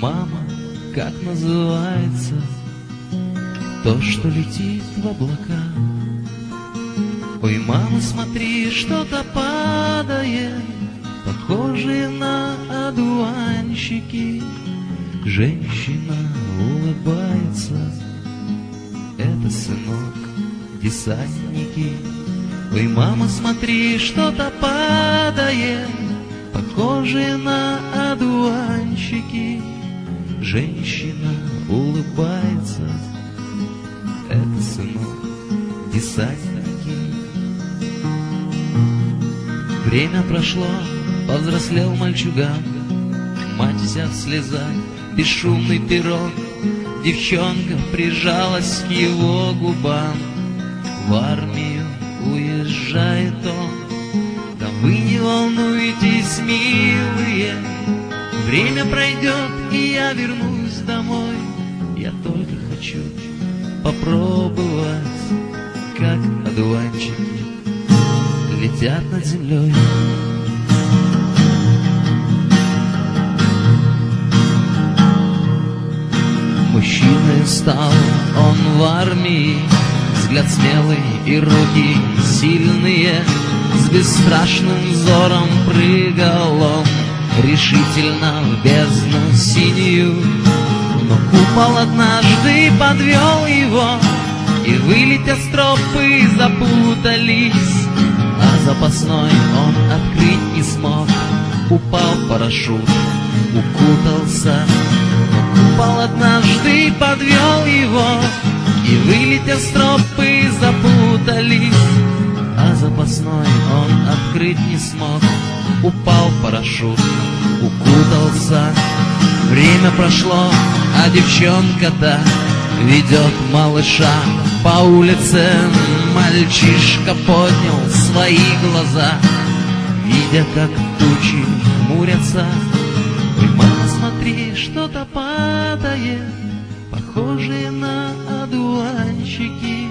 мама, как называется то, что летит в облака? Ой, мама, смотри, что-то падает, похожее на одуванчики. Женщина улыбается, это, сынок, десантники. Ой, мама, смотри, что-то падает, похожее на одуванчики. Женщина улыбается, это, сынок, десантники. Время прошло, повзрослел мальчуган, мать вся в слезах, бесшумный пирог. Девчонка прижалась к его губам. В армию уезжает он. Да вы не волнуйтесь, милые, время пройдет, и я вернусь домой. Я только хочу попробовать, как одуванчики летят над землей. Мужчиной стал он в армии, взгляд смелый и руки сильные. С бесстрашным взором прыгал он решительно в бездну синюю. Но купол однажды подвел его, и вылетя стропы запутались, а запасной он открыть не смог. Упал парашют, укутался, купол однажды подвел его, и вылетя стропы запутались, а запасной он открыть не смог. Упал парашют, укутался. Время прошло, а девчонка-то ведет малыша по улице. Мальчишка поднял свои глаза, видя, как тучи хмурятся. Ой, мама, смотри, что-то падает, похожее на одуванчики.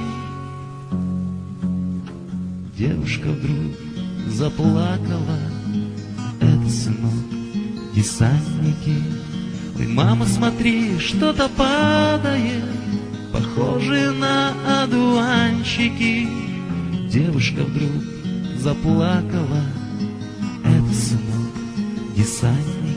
Девушка вдруг заплакала, это, сынок, десантники. Ой, мама, смотри, что-то падает, похожее на одуванчики. Девушка вдруг заплакала, это, сынок, десантники.